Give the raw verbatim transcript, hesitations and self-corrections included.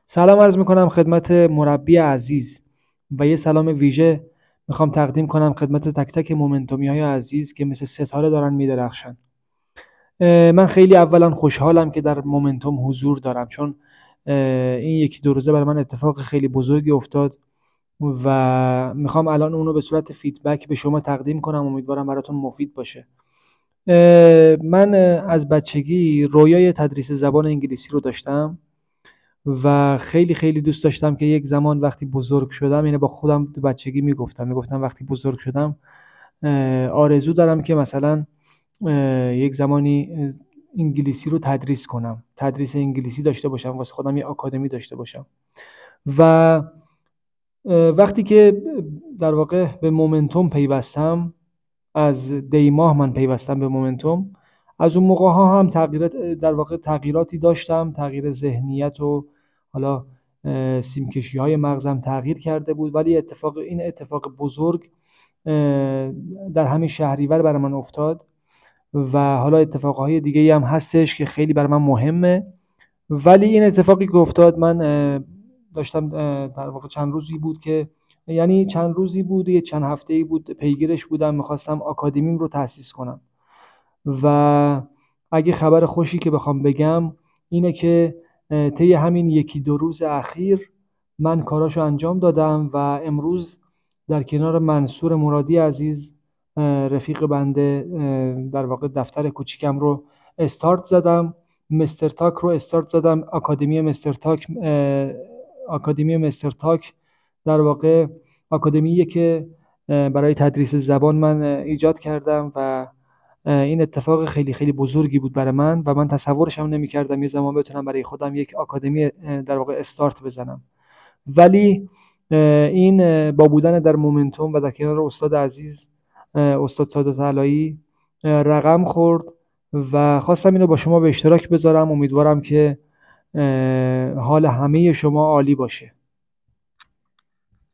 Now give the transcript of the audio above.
سلام عرض میکنم خدمت مربی عزیز و یه سلام ویژه میخوام تقدیم کنم خدمت تک تک مومنتومی های عزیز که مثل ستاره دارن میدرخشن. من خیلی اولا خوشحالم که در مومنتوم حضور دارم، چون این یکی دو روزه برای من اتفاق خیلی بزرگی افتاد و میخوام الان اونو به صورت فیدبک به شما تقدیم کنم. امیدوارم براتون مفید باشه. من از بچگی رویای تدریس زبان انگلیسی رو داشتم و خیلی خیلی دوست داشتم که یک زمان وقتی بزرگ شدم، یعنی با خودم تو بچگی میگفتم میگفتم وقتی بزرگ شدم آرزو دارم که مثلا یک زمانی انگلیسی رو تدریس کنم، تدریس انگلیسی داشته باشم، واسه خودم یه آکادمی داشته باشم. و وقتی که در واقع به مومنتوم پیوستم، از دی ماه من پیوستم به مومنتوم، از اون موقع ها هم تغییرات در واقع تغییراتی داشتم، تغییر ذهنیت و حالا سیمکشی های مغزم تغییر کرده بود. ولی اتفاق این اتفاق بزرگ در همین شهریور برای من افتاد و حالا اتفاقهای دیگه هم هستش که خیلی برای من مهمه. ولی این اتفاقی که افتاد، من داشتم در واقع چند روزی بود که یعنی چند روزی بود یه چند هفته‌ای بود پیگیرش بودم، میخواستم آکادمیم رو تأسیس کنم. و اگه خبر خوشی که بخوام بگم اینه که طی همین یکی دو روز اخیر من کاراشو انجام دادم و امروز در کنار منصور مرادی عزیز، رفیق بنده، در واقع دفتر کوچیکم رو استارت زدم، مستر تاک رو استارت زدم. آکادمی مستر تاک آکادمی مستر تاک در واقع آکادمیه که برای تدریس زبان من ایجاد کردم و این اتفاق خیلی خیلی بزرگی بود برای من و من تصورش هم نمی‌کردم یه زمان بتونم برای خودم یک آکادمی در واقع استارت بزنم. ولی این با بودن در مومنتوم و در کنار استاد عزیز، استاد سادات علایی، رقم خورد و خواستم اینو با شما به اشتراک بذارم. امیدوارم که حال همه شما عالی باشه.